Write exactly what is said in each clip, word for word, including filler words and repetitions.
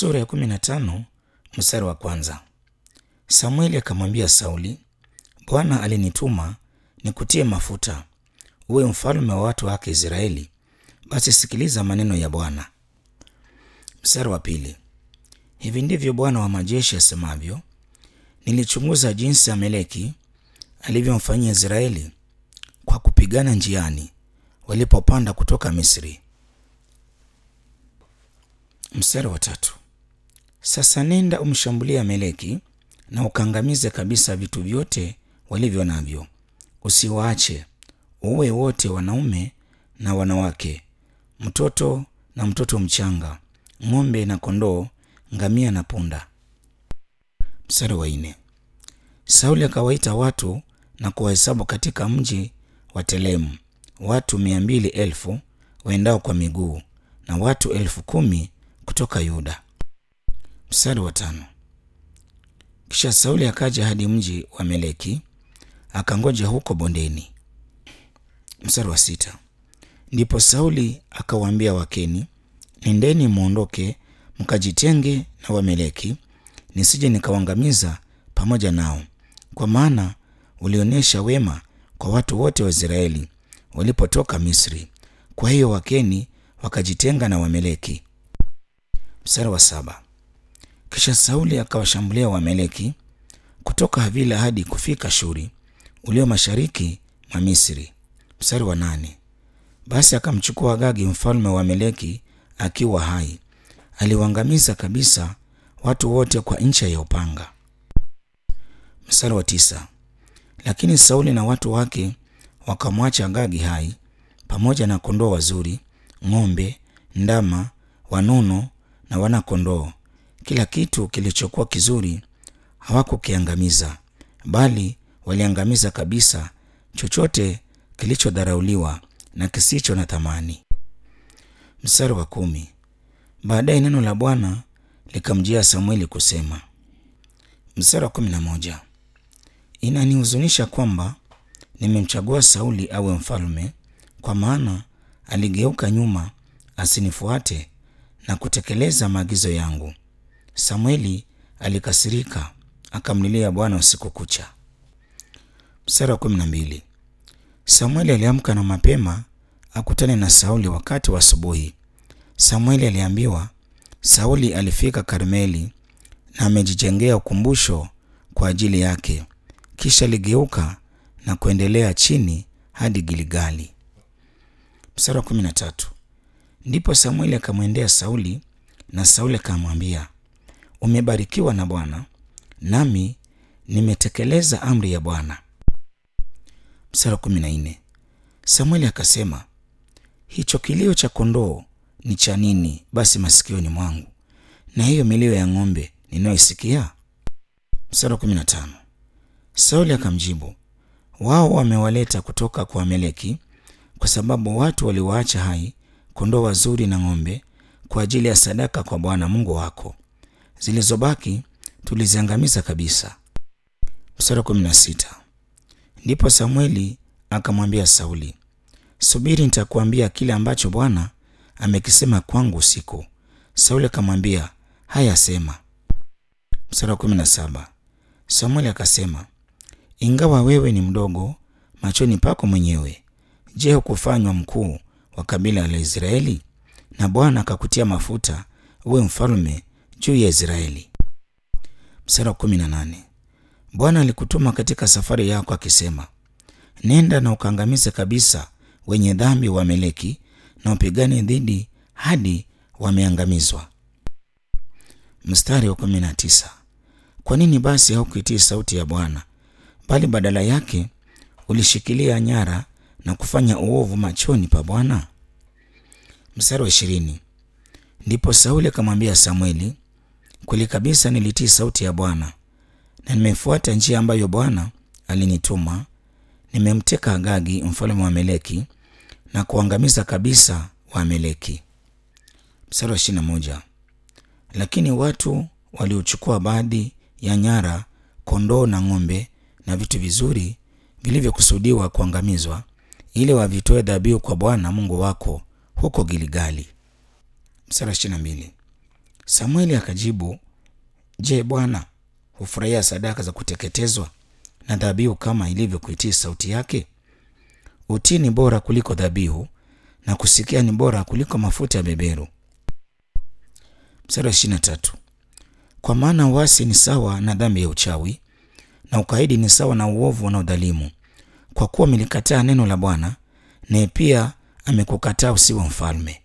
Sura ya kumi na tano mstari wa kwanza. Samueli akamwambia Sauli, Bwana alinituma nikutie mafuta uwe mfalme wa watu wake Israeli. Basi sikiliza maneno ya Bwana. Mstari wa pili. Hivi ndivyo Bwana wa majeshi asemavyo, nilichunguza jinsi Amaleki alivyomfanyia Israeli kwa kupigana njiani walipopanda kutoka Misri. Mstari wa tatu. Sasa nenda umshambulie Amaleki na ukangamize kabisa vitu vyote walivyo navyo. Usiwaache, uwe wote, wanaume na wanawake, mtoto na mtoto mchanga, ng'ombe na kondoo, ngamia na punda. Mstari wa nne. Sauli akawaita watu na kuwahesabu katika mji wa Telemu, watu mia mbili elfu waendao kwa miguu na watu elfu kumi kutoka Yuda. Mstari wa tano. Kisha Sauli akaja hadi mji wa Amaleki akangoja huko bondeni. Mstari wa sita. Ndipo Sauli akawaambia Wakeni, nendeni muondoke mkajitenge na Wameleki, nisije nikawaangamiza pamoja nao, kwa maana ulionyesha wema kwa watu wote wa Israeli walipotoka Misri. Kwa hiyo Wakeni wakajitenga na Wameleki. Mstari wa saba. Kisha Sauli akawashambulia Wameleki kutoka Havila hadi kufika Shuri ulio mashariki mwa Misri. Mstari wa nane. Basi akamchukua Agagi mfalme wa Amaleki akiwa hai, aliwaangamiza kabisa watu wote kwa ncha ya upanga. Mstari wa tisa. Lakini Sauli na watu wake wakamwacha Agagi hai pamoja na kondoo wazuri, ng'ombe, ndama, wanono na wana kondoo. Kila kitu kilichokuwa kizuri hawakukiangamiza, bali waliangamiza kabisa chochote kilichodharauliwa na kisicho na thamani. Mstari wa kumi. Baadaye neno la Bwana likamjia Samueli kusema. Mstari wa kumi na moja. Inanihuzunisha kwamba nimemchagua Sauli awe mfalme, kwa maana aligeuka nyuma asinifuate na kutekeleza maagizo yangu. Samueli alikasirika akamlilia Bwana usiku kucha. Mstari wa kumi na mbili. Samueli aliamka na mapema akutane na Sauli wakati wa asubuhi. Samueli aliambiwa Sauli alifika Karmeli na amejijengea ukumbusho kwa ajili yake. Kisha aligeuka na kuendelea chini hadi Gilgali. Mstari wa kumi na tatu. Ndipo Samueli akamwendea Sauli na Sauli akamwambia, umebarikiwa na Bwana, nami nimetekeleza amri ya Bwana. Mstari wa kumi na nne. Samueli akasema, hicho kilio cha kondoo ni cha nini basi masikioni mwangu, na hiyo milio ya ng'ombe ninayoisikia? Mstari wa kumi na tano. Sauli akamjibu, wao wamewaleta kutoka kwa Amaleki, kwa sababu watu waliwaacha hai kondoo wazuri na ng'ombe kwa ajili ya sadaka kwa Bwana Mungu wako. Zilizobaki tuliziangamiza kabisa. Mstari wa kumi na sita. Ndipo Samueli akamwambia Sauli, subiri, nitakuambia kile ambacho Bwana amekisema kwangu usiku. Sauli akamwambia, haya sema. Mstari wa kumi na saba. Samueli akasema, ingawa wewe ni mdogo machoni pako mwenyewe, je, hukufanywa mkuu wa kabila la Israeli? Na Bwana akakutia mafuta uwe mfalme juu ya Israeli. Mstari wa kumi na nane. Bwana alikutuma katika safari yako akisema, nenda na ukaangamize kabisa wenye dhambi wa Amaleki na upigane dhidi hadi wameangamizwa. Mstari wa kumi na tisa. Kwa nini basi haukuitii sauti ya Bwana, bali badala yake ulishikilia nyara na kufanya uovu machoni pa Bwana? Mstari wa ishirini. Ndipo Sauli akamwambia Samueli, kweli kabisa nilitii sauti ya Bwana na nimefuata njia ambayo Bwana alinituma. Nimemteka Agagi mfalme wa Amaleki na kuangamiza kabisa wa Amaleki. Mstari wa ishirini na moja. Lakini watu waliochukua baadhi ya nyara, kondoo na ng'ombe na vitu vizuri vilivyokusudiwa kuangamizwa, ili wavitoe dhabihu kwa Bwana Mungu wako huko Gilgali. Mstari wa ishirini na mbili. Samueli akajibu, je, Bwana hufurahia sadaka za kuteketezwa na dhabihu kama ilivyo kuitii sauti yake? Utii ni bora kuliko dhabihu, na kusikia ni bora kuliko mafuta ya beberu. Mstari wa ishirini na tatu. Kwa maana uasi ni sawa na dhambi ya uchawi, na ukaidi ni sawa na uovu na udhalimu. Kwa kuwa mlikataa neno la Bwana, naye pia amekukataa usiwe mfalme.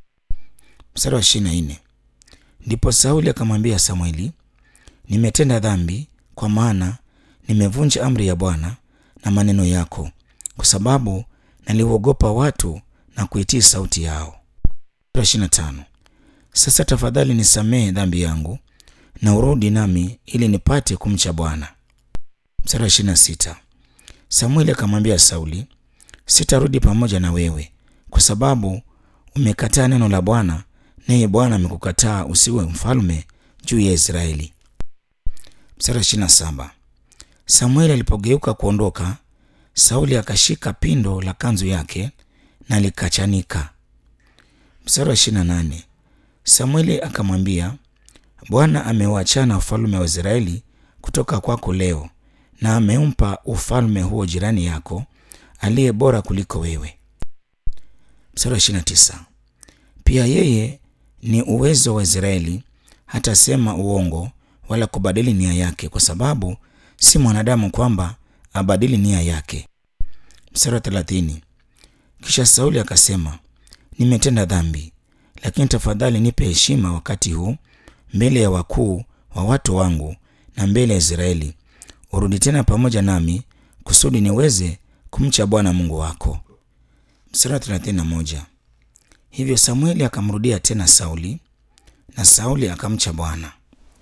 Mstari wa ishirini na nne. Ndipo Sauli akamwambia Samueli, nimetenda dhambi, kwa maana nimevunja amri ya Bwana na maneno yako, kwa sababu naliuogopa watu na kuitii sauti yao. Mstari wa ishirini na tano. Sasa tafadhali nisamehe dhambi yangu na urudi nami ili nipate kumcha Bwana. Mstari wa ishirini na sita. Samueli akamwambia Sauli, sitarudi pamoja na wewe, kwa sababu umekataa neno la Bwana, naye Bwana amekukataa usiwe mfalme juu ya Israeli. Mstari wa ishirini na saba. Samueli alipogeuka kuondoka, Sauli akashika pindo la kanzu yake na likachanika. Mstari wa ishirini na nane. Samueli akamwambia, Bwana ameuachana ufalme wa Israeli kutoka kwako leo, na amempa ufalme huo jirani yako aliye bora kuliko wewe. Mstari wa ishirini na tisa. Pia yeye ni uwezo wa Israeli, hatasema uongo wala kubadili nia yake, kwa sababu si mwanadamu kwamba abadili nia yake. Mstari wa thelathini. Kisha Sauli akasema, nimetenda dhambi, lakini tafadhali nipe heshima wakati huu mbele ya wakuu wa watu wangu na mbele ya Israeli. Urudi tena pamoja nami kusudi niweze kumcha Bwana Mungu wako. Mstari wa thelathini na moja. Hivyo Samueli akamrudia tena Sauli, na Sauli akamcha Bwana.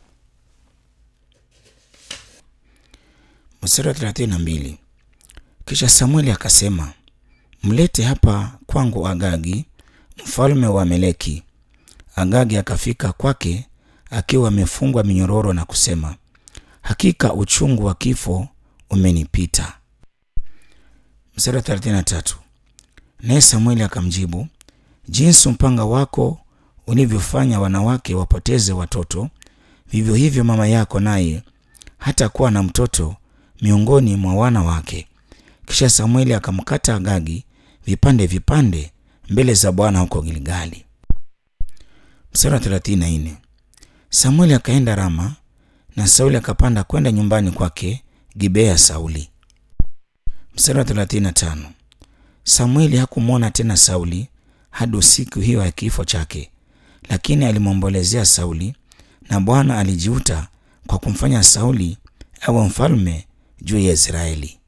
Mstari wa thelathini na mbili. Kisha Samueli akasema, mlete hapa kwangu Agagi, mfalme wa Amaleki. Agagi akafika kwake akiwa amefungwa minyororo na kusema, hakika uchungu wa kifo umenipita. Mstari wa thelathini na tatu. Naye Samueli akamjibu, jinsi mpanga wako ulivyofanya wanawake wapoteze watoto, vivyo hivyo mama yako naye hata kuwa na mtoto miongoni mwa wana wake. Kisha Samueli akamkata Agagi vipande vipande mbele za Bwana huko Gilgali. Mstari wa thelathini na nne. Samueli akaenda Rama, na Sauli akapanda kwenda nyumbani kwake Gibea Sauli. Mstari wa thelathini na tano. Samueli hakumwona tena Sauli hadi siku hiyo ya kifo chake, lakini alimwombolezea Sauli, na Bwana alijiuta kwa kumfanya Sauli awe mfalme juu ya Israeli.